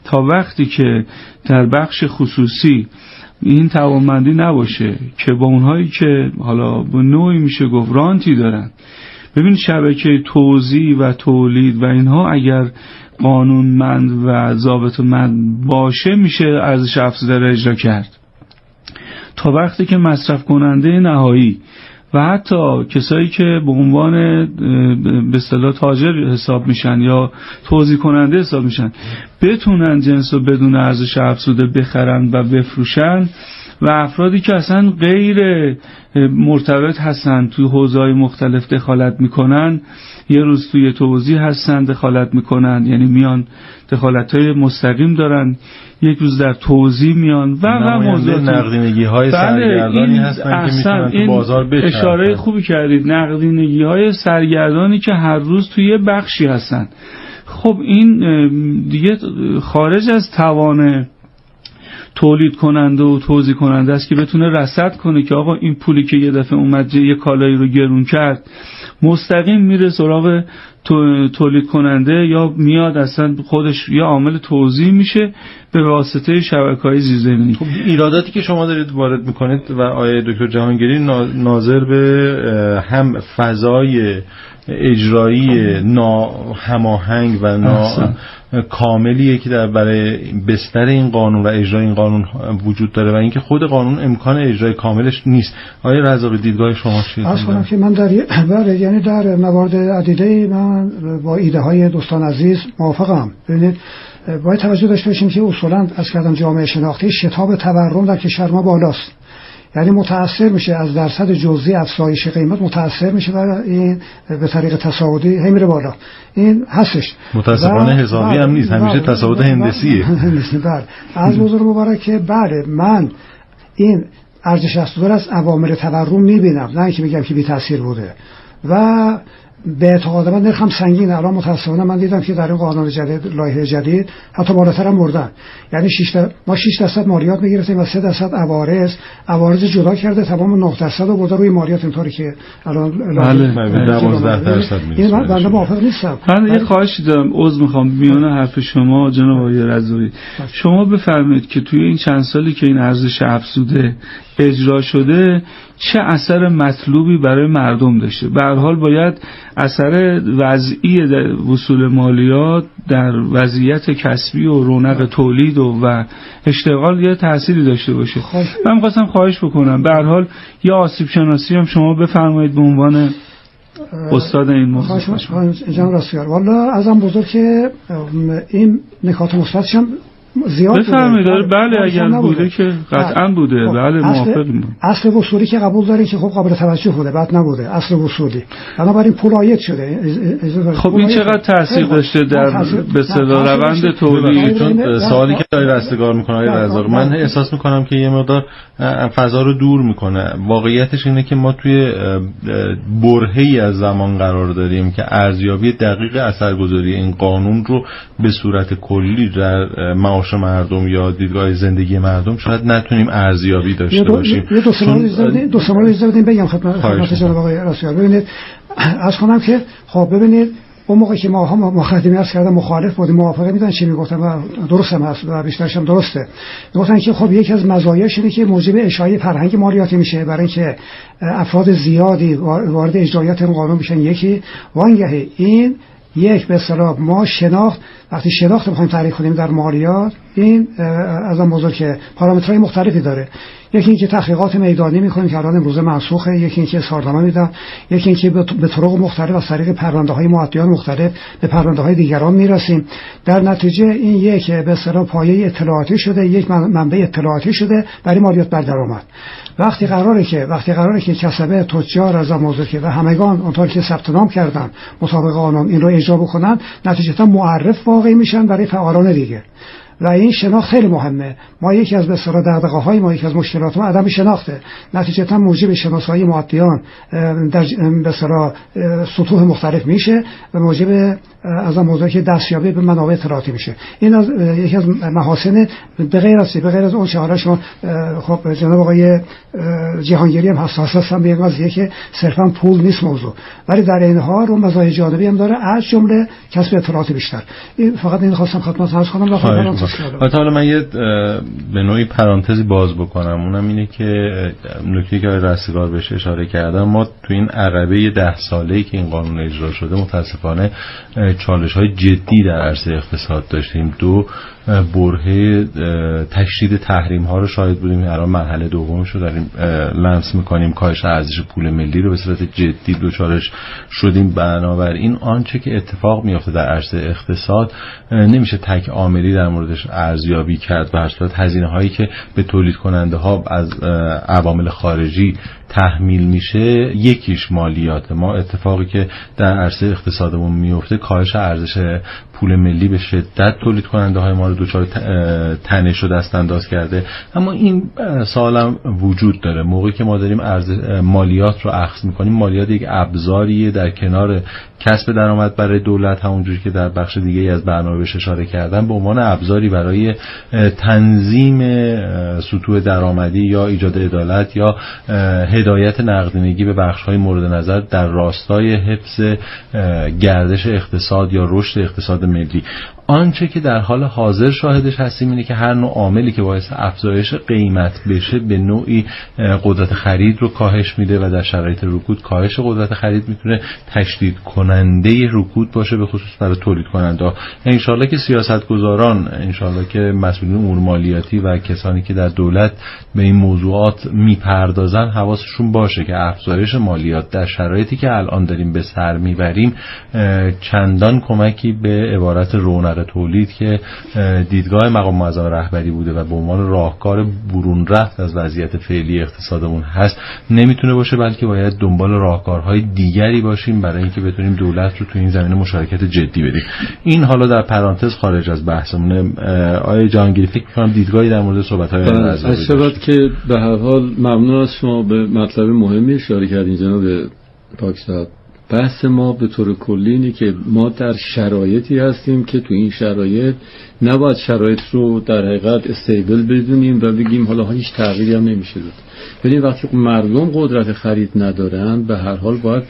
تا وقتی که در بخش خصوصی این توانمندی نباشه که با اونهایی که حالا به نوعی میشه گفت رانتی دارن، ببین شبکه توزیع و تولید و اینها اگر قانونمند و ضابطه‌مند باشه میشه ارزش افزوده را اجرا کرد. تا وقتی که مصرف کننده نهایی و حتی کسایی که به عنوان به اصطلاح تاجر حساب میشن یا توزیع کننده حساب میشن بتونن جنس رو بدون ارزش افزوده بخرن و بفروشن، و افرادی که اصلا غیر مرتبط هستن توی حوزه‌های مختلف دخالت میکنن، یه روز توی توزیع هستن دخالت میکنن، یعنی میان دخالت‌های مستقیم دارن، یک روز در توزیع میان و موضوع نقدینگی‌های سرگردانی هستن که میتونن تو بازار بچرخن. اشاره خوبی کردید، نقدینگی‌های سرگردانی که هر روز توی یه بخشی هستن. خب این دیگه خارج از توان تولید کننده و توزیع کننده است که بتونه رصد کنه که آقا این پولی که یه دفعه اومد یه کالایی رو گرون کرد مستقیم میره سراغ تولید کننده یا میاد اصلا خودش یه عامل توزیع میشه به واسطه شبکه‌های زیرزمینی. خب ایراداتی که شما دارید وارد میکنید و آقای دکتر جهانگیری ناظر به هم فضای اجرایی ناهماهنگ و کاملیه که برای بستر این قانون و اجرای این قانون وجود داره و اینکه خود قانون امکان اجرای کاملش نیست. آقای رزاقی دیدگاه شما چیه؟ اصلا که من یعنی در موارد عدیده من با ایده های دوستان عزیز موافقم. ببینید باید توجه داشته باشیم که اصولا از کردم جامعه شناختی شتاب تورم در کشور ما بالاست، یعنی متأثر میشه از درصد جزئی افزایش قیمت، متأثر میشه و این به طریق تصاعدی هی میره بالا. این هستش متأسفانه حسابی هم نیست، همیشه تصاعد هندسیه. بله از بزرگ مبارک که بله من این ارزش افزوده از عوامل تورم میبینم، نه اینکه میگم که بی تاثیر بوده و به اعتقاد من نرخم سنگینه. الان متأسفانه من دیدم که در این قانون جدید، لایحه جدید حتی بالاتر هم بردن، یعنی ما 6% مالیات میگرفتیم و 3% عوارض جدا کرده، تمام 9% رو برده روی مالیات، اینطوری که الان بله 12% میشه. این من موافق نیستم. من یه خواهشی دارم، عذر میخوام میونه حرف شما جناب آقای رضایی، شما بفرمایید که توی این چند سالی که این ارزش افزوده اجرا شده چه اثر مطلوبی برای مردم داشته؟ به هر حال باید اثر وضعی وصول مالیات در وضعیت کسبی و رونق تولید و اشتغال یه تأثیری داشته باشه. من می‌خواستم خواهش بکنم به هر حال یه آسیب شناسی هم شما بفرمایید به عنوان استاد این موضوع. جناب راسیار والا ازم بزرگ که این نکات مثبتش هم زیاد بفرمایید. بله اگر بوده که قطعا بوده. بله موافقم. اصل وصولی که قبول دارین که خب قابل توجه بوده، بعد نبوده اصل وصولی، بنابراین پول عاید شده. خب این چقدر تاثیر داشته در به اصطلاح روند تولید؟ چون سوالی که داره رستگار میکنه آقای رزاق، من احساس میکنم که یه مقدار فضا رو دور میکنه. واقعیتش اینه که ما توی برهه‌ای از زمان قرار داریم که ارزیابی دقیق اثرگذاری این قانون رو به صورت کلی در معاش مردم یا دیدگاه زندگی مردم شاید نتونیم ارزیابی داشته باشیم. دو سوال بدیم بگم خدمت جناب آقای راسیار. ببینید از کنم که خب ببینید اون موقع که ما مقدمه عرض کردم مخالف بودیم، موافقه میدن چی میگفتن و درست هم هست و بیشترش هم درسته. میگفتن که خب یکی از مزایاش اینه که موجب اشاعه فرهنگ مالیاتی میشه، برای اینکه افراد زیادی وارد اجرایات این قانون میشن. یکی وانگهی این یک به اصطلاح ما شناخت، وقتی شناخت می‌خوایم تعریف کنیم در مالیات، این از اون موضوع که پارامترهای مختلفی داره. یکی اینکه تحقیقات میدانی می‌کنیم که الان امروز منسوخه، یکی اینکه اظهارنامه میدن، یکی اینکه به طرق مختلف از طریق پرونده‌های معدیان مختلف به پرونده‌های دیگران میرسیم. در نتیجه این یک به اصطلاح پایه اطلاعاتی شده، یک منبع اطلاعاتی شده برای مالیات بر درآمد. وقتی قراره که کسبه تجار از موضوع که و همگان اونطور که ثبت نام کردن مطابق قانون این رو اجرا بکنن، نتیجتا معرف واقعی میشن برای فعالان دیگه. و این شناخت خیلی مهمه. ما یکی از به اصطلاح دغدغه‌های ما، یکی از مشکلات ما عدم شناخته، نتیجتا موجب شناسایی معدیان در به اصطلاح سطوح مختلف میشه و موجب از موضوعی که دستیابی به منابع اطلاعاتی میشه. این از یکی از محاسن به غیر از اون چه حالا شما خب جناب آقای جهانگیری هم حساس هستن به این قضیه که صرفا پول نیست موضوع، ولی در این حال اون مزایای جانبی هم داره، از جمله کسب اطلاعات بیشتر. این فقط این خواستم خدمت عرض کنم. حالا من یه به نوعی پرانتزی باز بکنم، اونم اینه که نکته که رستگار بهش اشاره کردم، ما تو این عقبه 10 ساله‌ای که این قانون اجرا شده متاسفانه چالش‌های جدی در عرصه اقتصاد داشتیم. 2 برهه تشدید تحریم ها رو شاهد بودیم، الان مرحله دومش رو داریم لمس میکنیم. کاهش ارزش پول ملی رو به صورت جدی دوچارش شدیم. بنابراین آنچه که اتفاق میفته در عرصه اقتصاد نمیشه تک عاملی در موردش ارزیابی کرد. به هر صورت هزینه هایی که به تولید کننده ها از عوامل خارجی تحمیل میشه، یکیش مالیات. ما اتفاقی که در عرصه اقتصادمون میفته کاهش ارزش پول ملی به شدت تولید کننده های ما رو دوچار تنش و دست انداز کرده. اما این سوالم وجود داره، موقعی که ما داریم مالیات رو اخذ میکنیم، مالیات یک ابزاریه در کنار کسب درآمد برای دولت، همونجوری که در بخش دیگه از برنامه بهش اشاره کردم، به عنوان ابزاری برای تنظیم سطوح درآمدی یا ایجاد عدالت یا هدایت نقدینگی به بخش‌های مورد نظر در راستای حفظ گردش اقتصاد یا رشد اقتصاد ملی. آنچه که در حال حاضر شاهدش هستیم اینه که هر نوع عاملی که باعث افزایش قیمت بشه به نوعی قدرت خرید رو کاهش میده و در شرایط رکود کاهش قدرت خرید میتونه تشدید کننده رکود باشه، به خصوص برای تولید کننده. ان شاءالله که سیاستگزاران، ان شاءالله که مسئولین امور مالیاتی و کسانی که در دولت به این موضوعات میپردازن حواسشون باشه که افزایش مالیات در شرایطی که الان داریم به سر میبریم چندان کمکی به عبارت رونق تولید که دیدگاه مقام معظم رهبری بوده و به عنوان راهکار برون رفت از وضعیت فعلی اقتصادمون هست نمیتونه باشه، بلکه باید دنبال راهکارهای دیگری باشیم برای اینکه بتونیم دولت رو تو این زمینه مشارکت جدی بدیم. این حالا در پرانتز خارج از بحثمونه. آیه جهانگیری فکر می‌کنم دیدگاهی در مورد صحبت‌های از شبت که به هر حال ممنون از شما به مطلب مهمی اشاره کردین جناب پاکزاد. بحث ما به طور کلی اینه که ما در شرایطی هستیم که تو این شرایط نباید شرایط رو در حقیقت استیبل بدونیم و بگیم حالا هیچ تغییری هم نمیشه داد. ولی وقتی مردم قدرت خرید ندارن به هر حال باید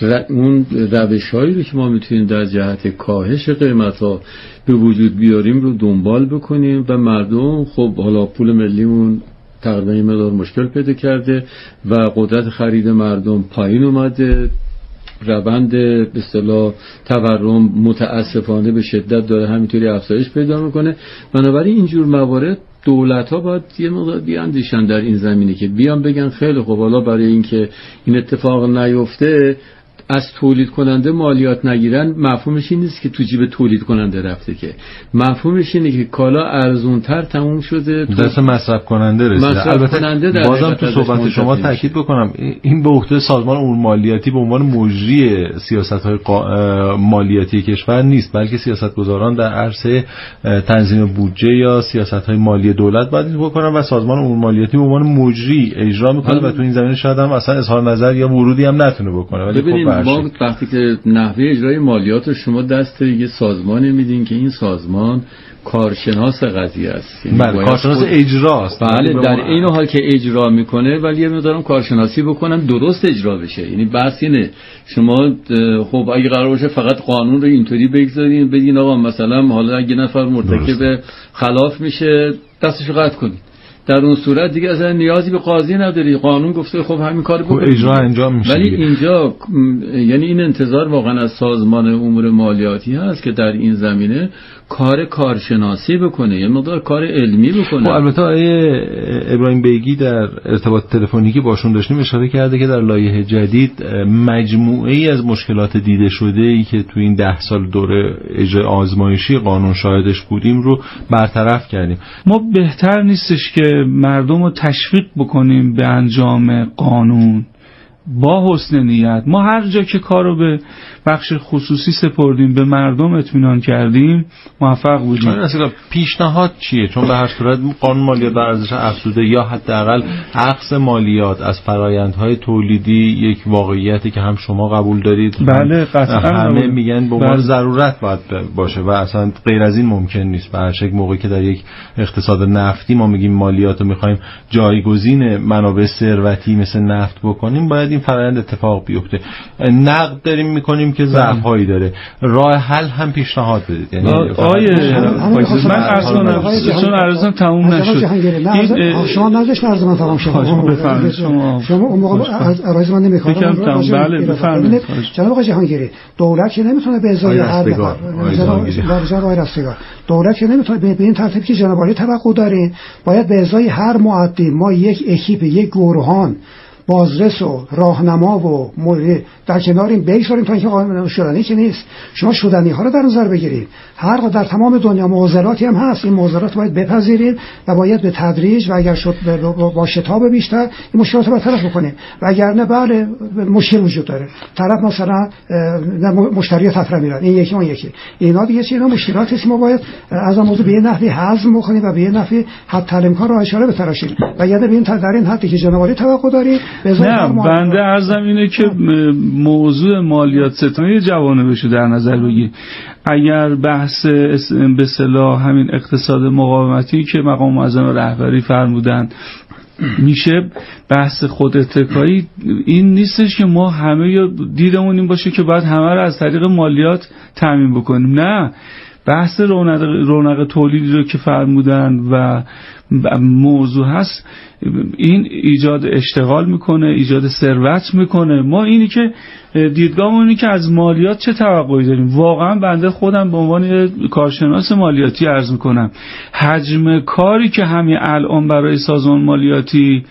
اون روش‌هایی رو که ما میتونیم در جهت کاهش قیمت‌ها به وجود بیاریم رو دنبال بکنیم و مردم خب حالا پول ملیمون تقریبا این مقدار مشکل پیدا کرده و قدرت خرید مردم پایین اومده، روند به اصطلاح تورم متاسفانه به شدت داره همینطوری افزایش پیدا میکنه. بنابراین اینجور موارد دولت‌ها باید یه مقدار بیاندیشن در این زمینه که بیان بگن خیلی خب حالا برای اینکه این اتفاق نیفته از تولید کننده مالیات نگیرن، مفهومش این نیست که تو جیب تولید کننده رفته، که مفهومش اینه که کالا ارزونتر تموم شده دست مصرف کننده رسیده. البته بازم تو صحبت شما تاکید بکنم این به عهده سازمان امور مالیاتی به عنوان مجری سیاست‌های مالیاتی کشور نیست، بلکه سیاستگزاران در عرصه تنظیم بودجه یا سیاست‌های مالی دولت باید این بکنن و سازمان امور مالیاتی به عنوان مجری اجرا می‌کنه و تو این زمینه شاید هم اصلا اظهار نظر یا ورودی هم نتونه بکنه. ولی ما وقتی که نحوه اجرای مالیات رو شما دست یه سازمانی میدین که این سازمان کارشناس قضیه است، بله کارشناس اجراست، بله در این حال که اجرا میکنه ولی یه مقدارم کارشناسی بکنن درست اجرا بشه. یعنی بحث اینه شما خب اگه قرار باشه فقط قانون رو اینطوری بگذارین بگین آقا مثلا حالا اگه نفر مرتکب خلاف میشه دستشو قطع کنین، در اون صورت دیگه اصلا نیازی به قاضی نداری، قانون گفته خب همین کارو بکن، اجرا انجام میشه. ولی اینجا یعنی این انتظار واقعا از سازمان امور مالیاتی هست که در این زمینه کارشناسی بکنه، یه مقدار کار علمی بکنه. البته آیه ابراهیم بیگی در ارتباط تلفنی باشون داشتیم اشاره کرده که در لایحه جدید مجموعه ای از مشکلات دیده شده ای که تو این 10 سال دوره اجرای آزمایشی قانون شاهدش بودیم رو برطرف کردیم. ما بهتر نیستش که مردم رو تشویق بکنیم به انجام قانون با حسن نیت؟ ما هر جا که کارو به بخش خصوصی سپردیم به مردم اطمینان کردیم موفق بودیم. اصلا پیشنهاد چیه؟ چون به هر صورت قانون مالیات بر ارزش افزوده یا حداقل اخذ مالیات از فرآیندهای تولیدی یک واقعیتی که هم شما قبول دارید، بله قطعا همه میگن به عنوان ضرورت باید باشه و اصلا غیر از این ممکن نیست. به هر شکل موقعی که در یک اقتصاد نفتی ما میگیم مالیات رو میخوایم جایگزین منابع ثروتی مثل نفت بکنیم، باید این فرآیند اتفاق بیفته. نقد داریم میکنیم که ضعف‌هایی داره، راه حل هم پیشنهاد بدید. یعنی من چون عرضم تموم نشد. شما نذاشت عرض من تمام شد. شما اون موقع عرض من نمی‌کنم. بله بفرمایید. جناب آقای جهانگیری، دولت که نمیتونه به ازای هر نفر آقای رستگار، دولت که نمیتونه به این ترتیبی که جناب عالی توقع دارین، باید به ازای هر معدی ما یک اکیپ، یک گروهان بازرس و راهنما و در کنار این بگذاریم تا اینکه قانون شدنی که نیست. شما شدنی ها رو در نظر بگیرید. هر در تمام دنیا معضلاتی هم هست، این معضلات باید بپذیرید و باید به تدریج و اگر شد با شتاب بیشتر این مشکلات رو برطرف بکنیم. و اگر نه بله مشکل وجود داره. طرف مثلا مشتری تفره میرن، این یکی اون یکی، اینا دیگه چیزا مشکلاتی است. ما باید از این موضوع به یه نحوی هضم بکنیم و به یه نحوی حتی الامکان رو اشاره بتراشیم. و یعنی به این در این حدی که جناب عالی توقع دارید. نه بنده عرضم اینه که موضوع مالیات ستانی جوانبشو در نظر بگیر. اگر بحث به اصطلاح همین اقتصاد مقاومتی که مقام معظم رهبری فرمودن میشه بحث خود اتکایی، این نیستش که ما همه دیدمون این باشه که باید همه رو از طریق مالیات تامین بکنیم. نه، بحث رونق تولیدی رو که فرمودن و موضوع هست، این ایجاد اشتغال میکنه، ایجاد ثروت میکنه. ما اینی که دیدگاهمون اینه که از مالیات چه توقعی داریم. واقعا بنده خودم به عنوان کارشناس مالیاتی عرض میکنم حجم کاری که همین الان برای سازمان مالیاتی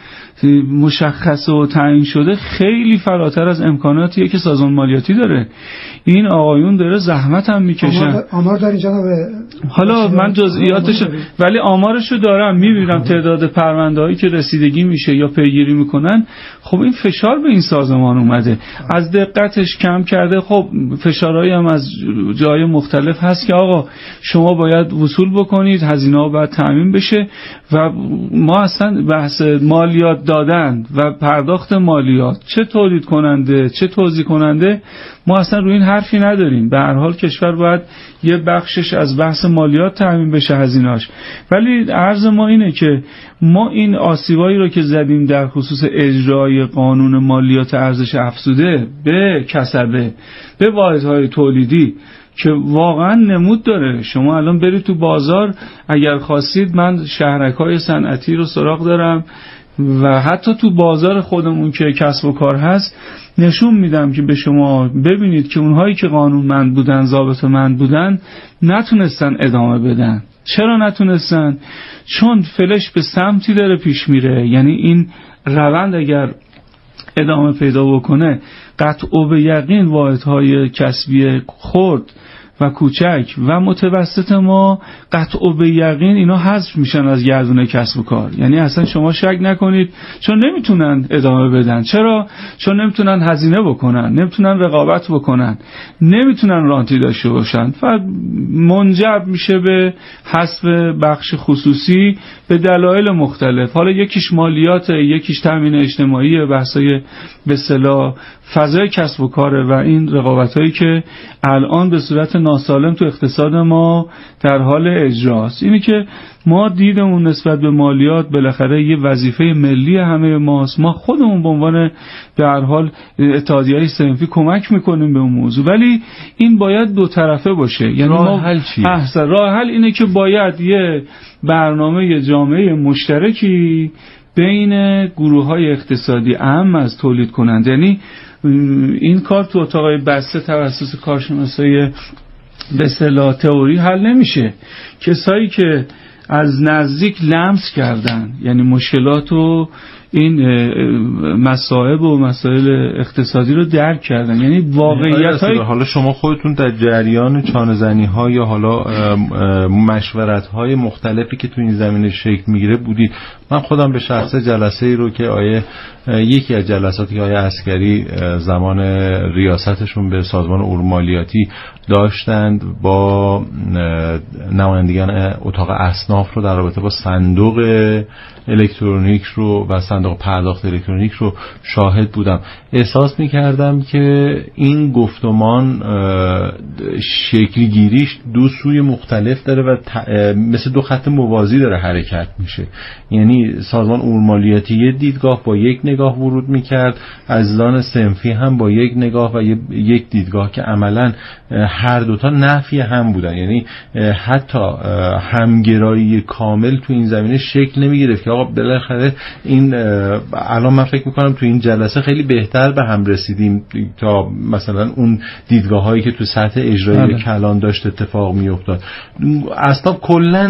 مشخص و تعیین شده خیلی فراتر از امکاناتیه که سازمان مالیاتی داره. این آقایون داره زحمت هم میکشن. آمار داری جناب؟ حالا من جزئیاتش ولی آمارشو دارم، میبینم تعداد پرونده‌هایی که رسیدگی میشه یا پیگیری میکنن. خب این فشار به این سازمان اومده، از دقتش کم کرده. خب فشارهایی هم از جای مختلف هست که آقا شما باید وصول بکنید، هزینه‌ها باید تامین بشه و ما اصلا بحث مالیات دادن و پرداخت مالیات چه تولید کننده چه توزیع کننده ما اصلا روی این حرفی نداریم. به هر حال کشور باید یه بخشش از بحث مالیات تامین بشه هزینه‌اش. ولی عرض ما اینه که ما این آسیبایی رو که زدیم در خصوص اجرای قانون مالیات ارزش افزوده به کسبه، به واحدهای تولیدی که واقعا نمود داره. شما الان برید تو بازار، اگر خواستید من شهرک‌های صنعتی رو سراغ دارم و حتی تو بازار خودمون که کسب و کار هست نشون میدم که به شما ببینید که اونهایی که قانونمند بودن، ضابطه‌مند بودن، نتونستن ادامه بدن. چرا نتونستن؟ چون فلش به سمتی داره پیش میره. یعنی این روند اگر ادامه پیدا بکنه قطع و به یقین واحدهای کسبی خرد و کوچک و متوسط ما قطع و به یقین اینا حذف میشن از گردون کسب و کار. یعنی اصلا شما شک نکنید، چون نمیتونن ادامه بدن. چرا؟ چون نمیتونن هزینه بکنن، نمیتونن رقابت بکنن، نمیتونن رانتی داشته باشن. فقط منجر میشه به حذف بخش خصوصی به دلایل مختلف. حالا یکیش مالیات، یکیش تامین اجتماعی، بحثای به اصطلاح فضای کسب و کاره و این رقابتایی که الان به صورت ناسالم تو اقتصاد ما در حال اجراست. اینی که ما دیدمون نسبت به مالیات بالاخره یه وظیفه ملی همه ماست. ما خودمون به عنوان به هر حال اتحادیه‌های صنفی کمک میکنیم به اون موضوع، ولی این باید دو طرفه باشه. یعنی راه حل چیه؟ راه حل اینه که باید یه برنامه جامعه مشترکی بین گروه‌های اقتصادی اهم از تولید کننده. یعنی این کار تو اتاقای بسته توسط کارشناسای به اصطلاح تئوری حل نمیشه. کسایی که از نزدیک لمس کردن، یعنی مشکلات و این مصائب و مسائل اقتصادی رو درک کردن، یعنی واقعیت‌های. حالا شما خودتون در جریان چانه‌زنی‌ها یا حالا مشورت‌های مختلفی که تو این زمینه شکل میگیره بودید. من خودم به شخص جلسه‌ای رو که یکی از جلساتی که آیه عسکری زمان ریاستشون به سازمان امور مالیاتی داشتند با نمایندگان اتاق اصناف رو در رابطه با صندوق الکترونیک رو و صندوق صندوق پرداخت الکترونیک رو شاهد بودم. احساس می‌کردم که این گفتمان شکل گیریش دو سوی مختلف داره و مثل دو خط موازی داره حرکت میشه. یعنی سازمان امور مالیاتی یک دیدگاه با یک نگاه ورود میکرد، عزیزان صنفی هم با یک نگاه و یک دیدگاه که عملاً هر دوتا نفی هم بودن. یعنی حتی همگرایی کامل تو این زمینه شکل نمیگرفت که آقا بالاخره این الان من فکر میکنم تو این جلسه خیلی بهتر به هم رسیدیم تا مثلا اون دیدگاه هایی که تو سطح اجرایی کلان داشت اتفاق میافتاد. اصلا کلا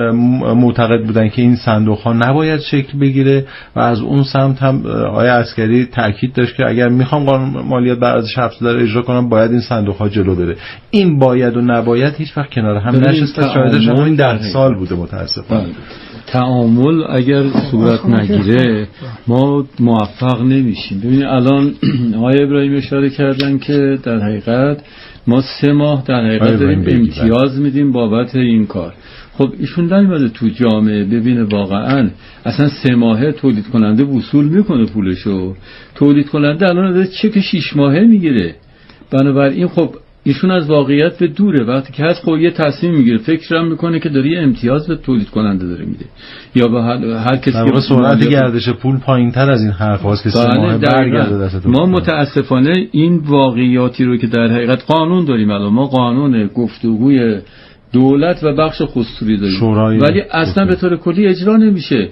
معتقد بودن که این صندوق ها نباید شکل بگیره و از اون سمت هم آقای عسکری تاکید داشت که اگر میخوام قانون مالیات بر ارزش افزوده رو اجرا کنم باید این صندوق ها جلو بره. این باید و نباید هیچ وقت کنار هم نشسته. شاهدش همین 10 سال بوده متاسفانه. تعامل اگر صورت نگیره ما موفق نمیشیم. ببینید الان آقای ابراهیم اشاره کردن که در حقیقت ما 3 ماه در حقیقت داریم امتیاز میدیم بابت این کار. خب ایشون نمیاد تو جامعه ببینه واقعا اصلا 3 ماهه تولید کننده وصول میکنه پولشو. تولید کننده الان داره چک 6 ماهه میگیره. بنابراین خب ایشون از واقعیت به دوره. وقتی که هست خب یه تصمیم میگیره، فکرم میکنه که داره یه امتیاز به تولید کننده داره میده یا به هر کسی که سرعت گردش پول پایینتر از این حرف هاست که 3 ماه برگرده دست. ما متاسفانه این واقعیاتی رو که در حقیقت قانون داریم، الان ما قانون گفتگوی دولت و بخش خصوصی داریم ولی اصلا به طور کلی اجرا نمیشه.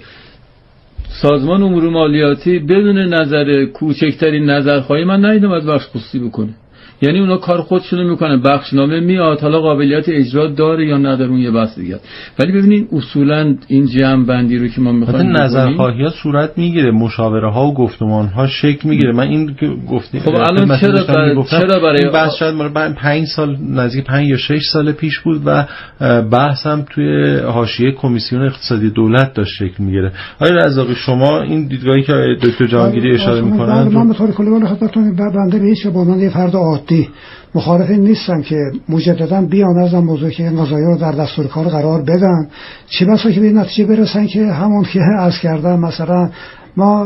سازمان امور مالیاتی بدون نظر کوچکترین نظرخواهی من ندیدم از بخش خصوصی بکنه. یعنی اونا کار خودشونو میکنن، بخشنامه میاد، حالا قابلیت اجرا داره یا نداره اون یه بحث دیگه. ولی ببینید اصولا این جمع بندی رو که ما میخوایم نظرخواهی‌ها صورت میگیره، مشاوره ها و گفتمان ها شکل میگیره. من این که گفتیم خب الان چرا برای این بحث شاید 5 سال نزدیک 5 یا 6 سال پیش بود و بحث هم توی حاشیه کمیسیون اقتصادی دولت داشت شکل میگیره. آقای رزاقی شما این دیدگاهی که دکتر جهانگیری اشاره میکنن من به طور کلی خدمتتون بنده به هیچ به عنوان یه فرد عادی مخالف نیستم که مجددا بیان از این موضوع که این قضایا رو در دستور کار قرار بدن، چه بسا که به نتیجه برسن که همون که عرض کردم مثلا ما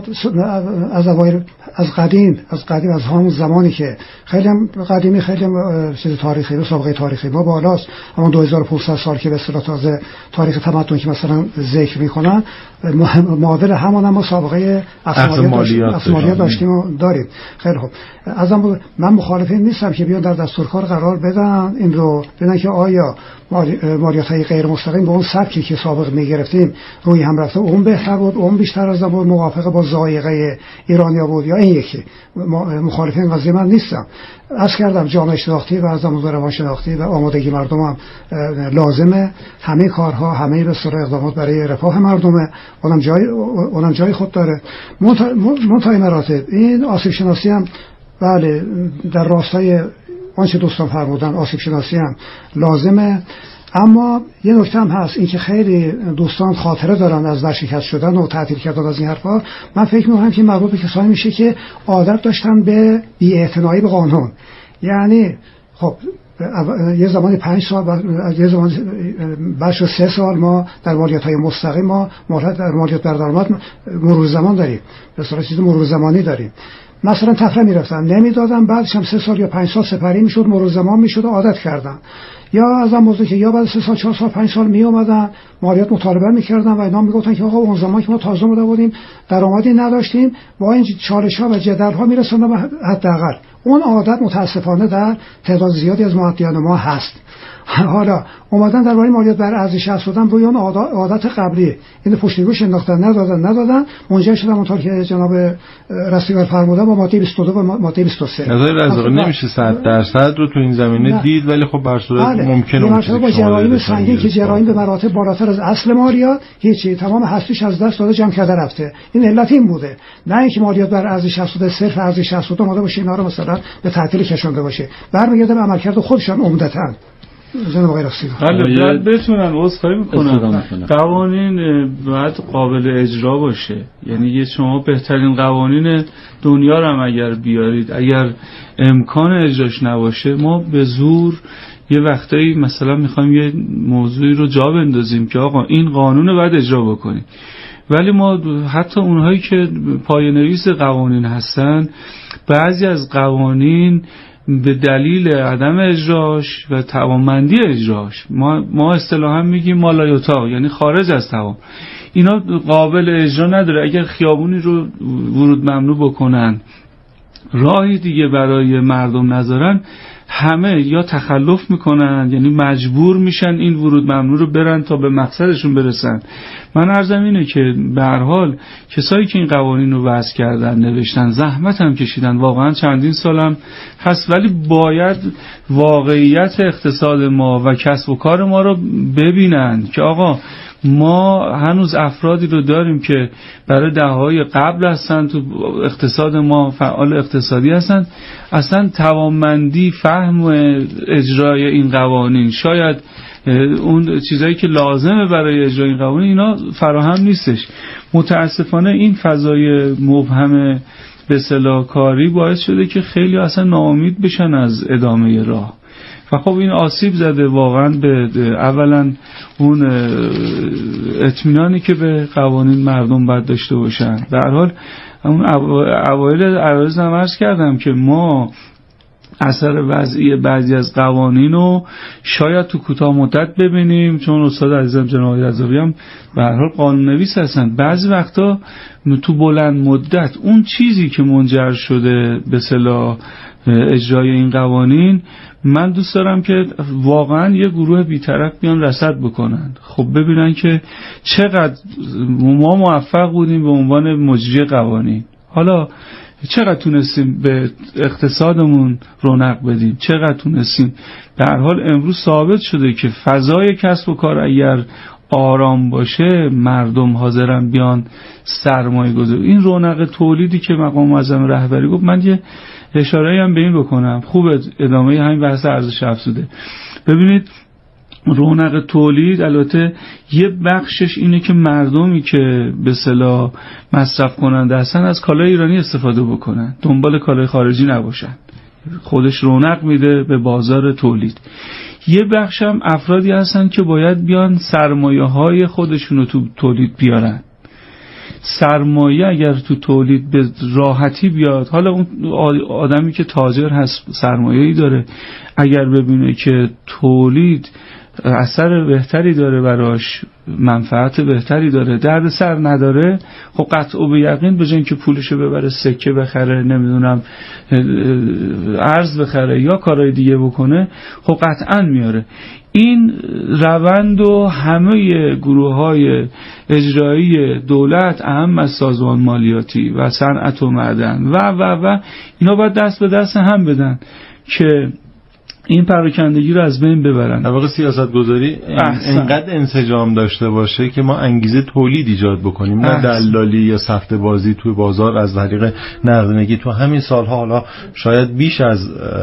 از قدیم از همون زمانی که خیلی قدیمی خیلی چیز تاریخی و سابقه تاریخی ما بالاست، همون 2500 سال که به اصطلاح تازه تاریخ تمدن که مثلا ذکر میکنن معادل همون هم سابقه اقصا مالیات داشتیم و داریم. خیلی خوب، من مخالف نیستم که بیان در دستورکار قرار بدن این رو، بدن که آیا مالیات‌های غیر مستقیم به اون سبکی که سابق می‌گرفتیم روی هم رفته، اون بهتر بود، اون بیشتر از بود، موافق با ذائقه ایرانیا بود، یا این یکی. مخالف این قضیه من نیستم. عرض کردم جامعه شناختی و از موضوع روانشناختی و آمادگی مردم هم لازمه. همه کارها، همه به صورت اقدامات برای رفاه مردمه، اونم جای خود داره. منتهای مراتب این آسیب شناسی هم بله در راستای آنچه دوستان فرمودن آسیب شناسی هم لازمه، اما یه نکته هم هست، این که خیلی دوستان خاطره دارن از ورشکست شدن و تعطیل کردن از این حرفا. من فکر می‌کنم که مربوط به کسانی میشه که عادت داشتن به بی‌اعتنایی به قانون. یعنی خب یه زمانی 5 سال یه زمان بخش 3 سال ما در مالیات‌های مستقیم ما مهلت در مالیات بر درآمد مرور زمان داریم، به صورت چیز مرور زمانی داریم. مثلا تفره میرفتن نمیدادن، بعدش هم 3 سال یا 5 سال سپری میشد، مرور زمان میشد و عادت کردن. یا از اون موضوع که یا بعد 3 سال 4 سال 5 سال می اومدن مالیات مطالبه میکردن و اینا میگفتن که آقا اون زمان که ما تازه اومده بودیم درآمدی نداشتیم، با این چالش‌ها و جدل‌ها میرسوندن به حداقل. اون عادت متاسفانه در تعداد زیادی از معدیان ما هست. حالا اومدن درباره مالیات بر ارزش افزوده روی اون عادت قبلی این پشتیبانی انداختن، ندادن منجر شدن اونطور که جناب رسیور فرمودن با ماده 22 و ماده 23. نظر رزاقی نمیشه 100% رو تو این زمینه دید، ولی خب بر صورت ممکنه اون با جرایم سنگین که جرایم به مراتب بالاتر از اصل مالیات هیچی تمام هستیش از دست داده جمع کرده رفته. این علت این بوده، نه اینکه مالیات بر ارزش افزوده صرف ارزش افزوده اومده باشه اینا رو مثلا به تعطیل کشونده باشه، برمیگرده به عملکرد خودشان عمدتاً. جناب آقای راستی باید بتونن عذرخواهی بکنن. قوانین باید قابل اجرا باشه. یعنی شما بهترین قوانین دنیا رو هم اگر بیارید، اگر امکان اجراش نباشه، ما به زور یه وقتایی مثلا میخوایم یه موضوعی رو جا بندازیم که آقا این قانون رو باید اجرا بکنیم، ولی ما حتی اونهایی که پایه‌نویس قوانین هستن، بعضی از قوانین به دلیل عدم اجراش و توانمندی اجراش، ما اصطلاحا میگیم مالایوتا، یعنی خارج از توان، اینا قابل اجرا نداره. اگر خیابونی رو ورود ممنوع بکنن، راهی دیگه برای مردم نذارن، همه یا تخلف میکنن، یعنی مجبور میشن این ورود ممنوع رو برن تا به مقصدشون برسن. من عرضم اینه که به هر حال کسایی که این قوانین رو وضع کردن، نوشتن، زحمت هم کشیدن، واقعا چندین سالم هست، ولی باید واقعیت اقتصاد ما و کسب و کار ما رو ببینن که آقا ما هنوز افرادی رو داریم که برای دهه‌های قبل هستن تو اقتصاد ما، فعال اقتصادی هستن، اصلا توانمندی فهم و اجرای این قوانین، شاید اون چیزایی که لازمه برای اجرای این قوانین، اینا فراهم نیستش. متاسفانه این فضای مبهم به اصطلاح کاری باعث شده که خیلی اصلا ناامید بشن از ادامه راه و خب این آسیب زده واقعا به اولا اون اطمینانی که به قوانین مردم باید داشته باشن. در هر حال اون اوایل عرض عرض کردم که ما اثر وضعی بعضی از قوانین رو شاید تو کوتاه مدت ببینیم، چون استاد عزیزم جناب رضوی هم به هر حال قانون نویس هستن، بعضی وقتا تو بلند مدت اون چیزی که منجر شده به اصطلاح اجرای این قوانین، من دوست دارم که واقعا یه گروه بی‌طرف بیان رصد بکنن، خب ببینن که چقدر ما موفق بودیم به عنوان مجری قوانین، حالا چقدر تونستیم به اقتصادمون رونق بدیم، چقدر تونستیم. به هر حال امروز ثابت شده که فضای کسب و کار اگر آرام باشه، مردم حاضرن بیان سرمایه گذاری. این رونق تولیدی که مقام معظم رهبری گفت، من یه اشاره‌ای هم به این بکنم، خوبه ادامه همین بحث ارزش افزوده. ببینید رونق تولید البته یه بخشش اینه که مردمی که به اصطلاح مصرف کننده هستن از کالای ایرانی استفاده بکنن، دنبال کالای خارجی نباشن، خودش رونق میده به بازار تولید. یه بخش هم افرادی هستن که باید بیان سرمایه‌های خودشون رو تو تولید بیارن. سرمایه اگر تو تولید به راحتی بیاد، حالا اون آدمی که تاجر هست سرمایه‌ای داره، اگر ببینه که تولید اثر بهتری داره براش، منفعت بهتری داره، درد سر نداره، خب قطع و به یقین به جای اینکه پولشو ببره سکه بخره، نمیدونم ارز بخره یا کارهای دیگه بکنه، خب قطعا میاره. این روند و همه گروه‌های اجرایی دولت، اهم از سازمان مالیاتی و صنعت و معدن و اینا باید دست به دست هم بدن که این پراکندگی رو از بین ببرن. در واقع سیاست گذاری اینقدر انسجام داشته باشه که ما انگیزه تولید ایجاد بکنیم، نه دلالی یا سفته بازی توی بازار از طریق نقدینگی. تو همین سالها، حالا شاید بیش از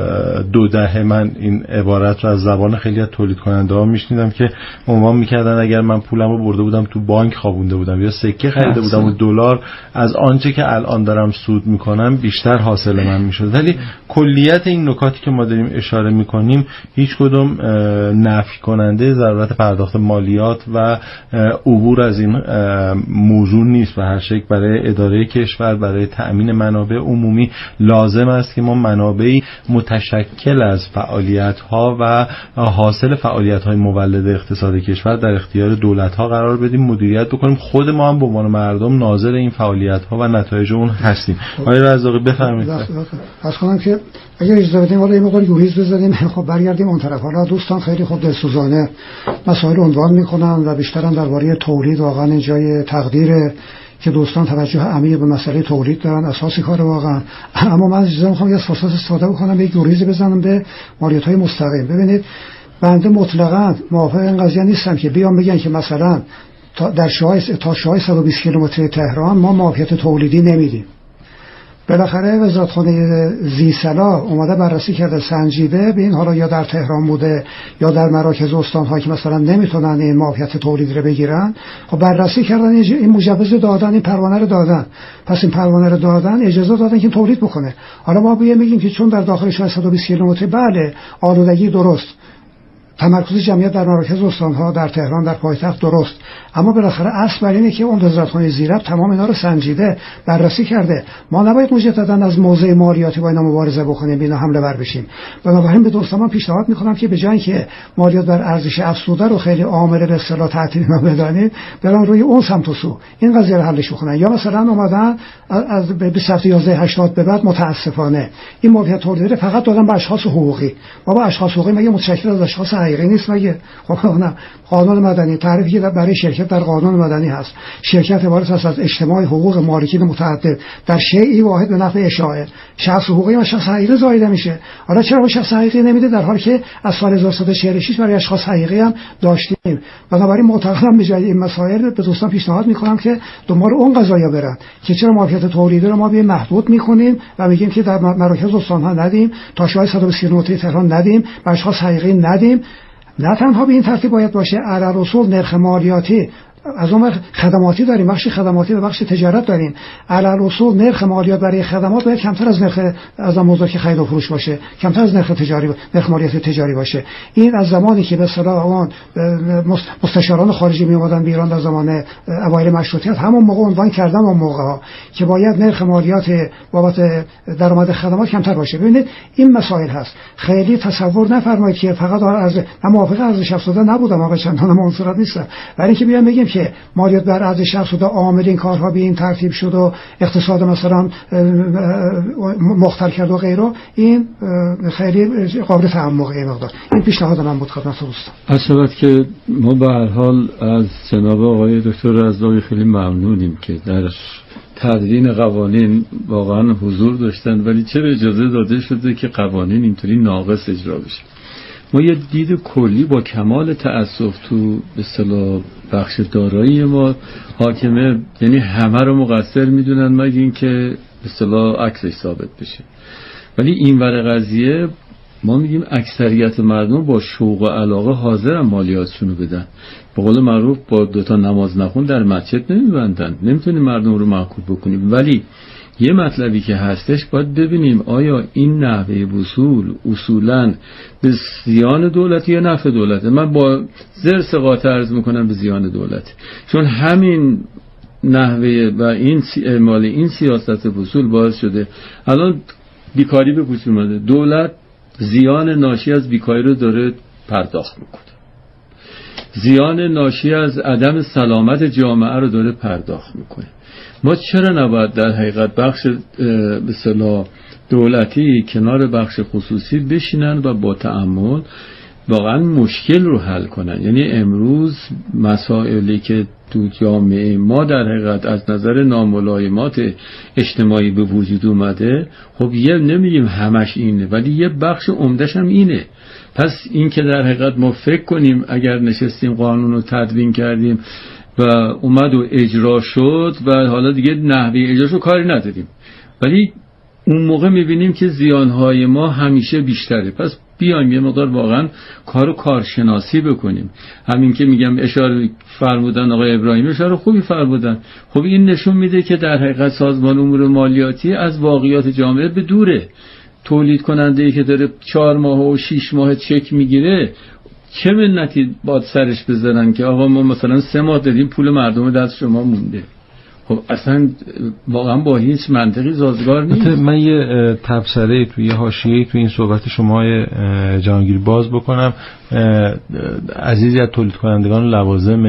2 دهه، من این عبارت رو از زبان خیلی از تولید کننده ها میشنیدم که عنوان میکردن اگر من پولم رو برده بودم تو بانک خوابونده بودم یا سکه خریده بودم و دلار، از آنچه که الان دارم سود میکنم بیشتر حاصل من میشد. ولی کلیت این نکاتی که ما داریم اشاره میکنیم هیچ کدوم نفی کننده ضرورت پرداخت مالیات و عبور از این موضوع نیست. به هر شکل برای اداره کشور، برای تأمین منابع عمومی لازم است که ما منابعی متشکل از فعالیت‌ها و حاصل فعالیت‌های مولد اقتصاد کشور در اختیار دولت‌ها قرار بدیم، مدیریت بکنیم. خود ما هم به عنوان مردم ناظر این فعالیت‌ها و نتایج اون هستیم. آقای رزاقی بفرمایید. از کنم که اگر اجازه بدیم ولی مقدار گویز بزنیم، خب برگردیم اون طرف. حالا دوستان خیلی خوب دلسوزانه مسائل عنوان میکنن و بیشتر هم درباره تولید واقعا جای تقدیره که دوستان توجه عمیق به مسئله تولید دارن، اساسی کار واقعا. اما من اجازه میخوام از فرصت استفاده بکنم، یک گوریزی بزنم به مالیات‌های مستقیم. ببینید بنده مطلقاً موافق این قضیه نیستم که بیان بگن که مثلا تا شاهای 120 کیلومتر تهران ما معافیت تولیدی نمیدیم. بالاخره وزارتخانه زیصلاح اومده بررسی کرده، سنجیده به این، حالا یا در تهران بوده یا در مراکز استان‌ها که مثلا نمیتونن این معافیت تولید رو بگیرن، خب بررسی کردن، این مجوز دادن، این پروانه رو دادن، پس این پروانه رو دادن، اجازه دادن که تولید بکنه. حالا ما میگیم که چون در داخل شهر 120 کیلومتر بله آلودگی درست، تمرکز جمعیت در مراکز استان‌ها، در تهران، در پایتخت درست، اما بالاخره اصل بر اینه که اون وزارتخانه زیربط تمام اینا رو سنجیده، بررسی کرده. ما نباید مجددا از موضع مالیاتی با اینا مبارزه بکنیم، اینا حمله ور بشیم. بنابراین به دوستان پیشنهاد میکنم که به جای اینکه مالیات بر ارزش افزوده رو خیلی عامل به اصطلاح تعطیل بدانید، برن روی اون سمت و سو این قضیه رو حلش بکنن. یا مثلا اومدن از به سفت 1180 به بعد متاسفانه این مالیات تولیدی فقط دادن به اشخاص حقوقی. بابا اشخاص حقوقی مگه متشکل از اشخاص حقیقی نیست مگه؟ خب نه، قانون مدنی تعریفی که برای شرکت در قانون مدنی هست، شرکت عبارت است از اجتماع حقوق مالکین متعدد در شیئی واحد به نفع اشاعه. شخص حقوقی و شخص حقیقی زایده میشه. حالا چرا به شخص حقیقی نمیده در حالی که از سال 1346 برای اشخاص حقیقی هم داشتیم؟ بنابراین معتقدم به جای این مسائل به دوستان پیشنهاد میکنم که دنبال اون قضایا برن که چرا مالیات تولیدی رو ما به محدود میکنیم و میگیم که در مراکز استان‌ها ندیم، تا شاید 129 تهران ندیم، به اشخاص حقیقی ندیم. نه تنها به این ترتیب باید باشه، علی‌الرسول نرخ مالیاتی از اون خدماتی داریم، بخش خدماتی و بخش تجارت داریم. علی‌الرسول نرخ مالیات برای خدمات باید کمتر از نرخ از موضوع که خرید و فروش باشه، کمتر از نرخ تجاری، نرخ مالیات تجاری باشه. این از زمانی که به اصطلاح اون مستشاران خارجی می اومدن ایران در زمان اوایل مشروطیت، همون موقع عنوان کردن اون موقع‌ها که باید نرخ مالیات بابت درآمد خدمات کمتر باشه. ببینید این مسائل هست. خیلی تصور نفرمایید که فقط از موافق ارزش افزوده نبودم، ما به چندان منصرف نیستم، برای اینکه بیان بگیم که مالیات بر ارزش افزوده عامل این کارها به این ترتیب شد و اقتصاد مثلا مختل کرد و غیره، این خیلی قابل تعمقه مقدار. این پیشنهاد من بود خدمت دوستان. اصلا که ما به هر حال از جناب آقای دکتر رزاقی خیلی ممنونیم که در تدوین قوانین واقعا حضور داشتن، ولی چرا اجازه داده شده که قوانین اینطوری ناقص اجرا بشه؟ ما یه دید کلی با کمال تأسف تو به اصطلاح بخش دارایی ما حاکمه، یعنی همه رو مقصر میدونن مگه اینکه به اصطلاح عکسش ثابت بشه. ولی این ور قضیه ما میگیم اکثریت مردم با شوق و علاقه حاضرن مالیاتشونو بدن. به قول معروف با دوتا نماز نخون در مسجد نمیبندن، نمیتونیم مردم رو معکوف بکنیم. ولی یه مطلبی که هستش باید ببینیم آیا این نحوه وصول اصولاً به زیان دولت یا نفع دولته. من با زرس قاطع عرض میکنم به زیان دولت، چون همین نحوه و این اعمال این سیاست وصول باعث شده الان بیکاری به وجود اومده. دولت زیان ناشی از بیکاری رو داره پرداخت میکنه، زیان ناشی از عدم سلامت جامعه رو داره پرداخت میکنه. ما چرا نباید در حقیقت بخش به اصطلاح دولتی کنار بخش خصوصی بشینن و با تأمل واقعا مشکل رو حل کنن؟ یعنی امروز مسائلی که تو جامعه ما در حقیقت از نظر ناملایمات اجتماعی به وجود اومده، خب یه نمیگیم همش اینه، ولی یه بخش عمده‌ش هم اینه. پس این که در حقیقت ما فکر کنیم اگر نشستیم قانون رو تدوین کردیم و اومد و اجرا شد و حالا دیگه نحوه اجراشو کاری نداریم، ولی اون موقع میبینیم که زیانهای ما همیشه بیشتره. پس بیایم یه مقدار واقعا کارشناسی بکنیم. همین که میگم اشاره فرمودن آقای ابراهیمی، اشاره خوبی فرمودن. خب این نشون میده که در حقیقت سازمان امور مالیاتی از واقعیات جامعه به دوره. تولید کننده ای که داره 4 ماه و 6 ماه چک میگیره، چه منتی باید سرش بزنن که آقا ما مثلا 3 ماه دادیم پول مردم دست شما مونده؟ خب اصلا واقعا با هیچ منطقی سازگار نیست. من یه تبصره توی یه حاشیه‌ای توی این صحبت شما جهانگیر باز بکنم. عزیزی از تولید کنندگان لوازم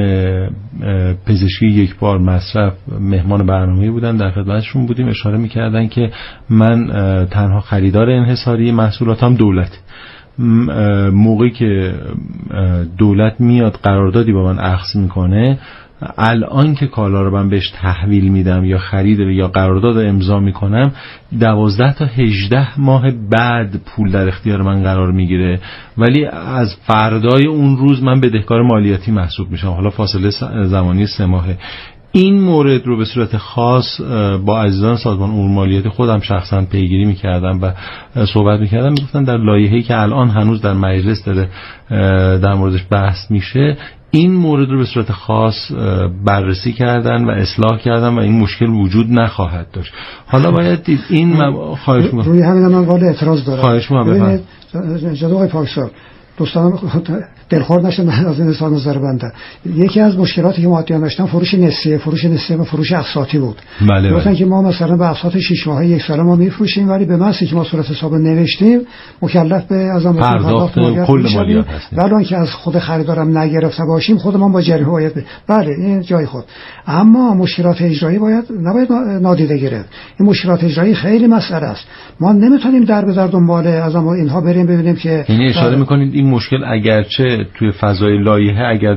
پزشکی یک بار مصرف مهمان برنامه‌ای بودن، در خدمتشون بودیم، اشاره می‌کردن که من تنها خریدار انحصاری محصولاتم دولت. موقعی که دولت میاد قراردادی با من اخذ میکنه، الان که کالا رو من بهش تحویل میدم یا خرید یا قرارداد امضا میکنم، 12 تا 18 ماه بعد پول در اختیار من قرار میگیره، ولی از فردای اون روز من بدهکار مالیاتی محسوب میشم. حالا فاصله زمانی 3 ماهه. این مورد رو به صورت خاص با عزیزان سازمان امور مالیاتی خودم شخصا پیگیری میکردم و صحبت میکردم، میگفتن در لایحه‌ای که الان هنوز در مجلس داره در موردش بحث میشه، این مورد رو به صورت خاص بررسی کردن و اصلاح کردن و این مشکل وجود نخواهد داشت. حالا باید دید این خواهش روی همین من قابل اعتراض دارم. خواهش ما بفرمایید جناب آقای پاکسال، دوستان دلخور نشن از این اظهار نظر بنده. یکی از مشکلاتی که مادیان داشتن فروش نسیه و فروش اقساطی بود. گفتن که ما مثلا به اقساط 6 ماهه یک ساله ما میفروشیم، ولی به محض که ما صورت حساب نوشتیم مکلف به از آن پرداخت کل مالیات هستیم، ولی اون که از خود خریدارم نگرفته باشیم خودمان با جریمه باید بله این جای خود. اما مشکلات اجرایی نباید نادیده گرفت. این مشکلات اجرایی خیلی مسئله است. ما نمیتونیم در به در دنبال از اینها بریم ببینیم که یعنی اشاره میکنید این مشکل اگرچه توی فضای لایحه اگر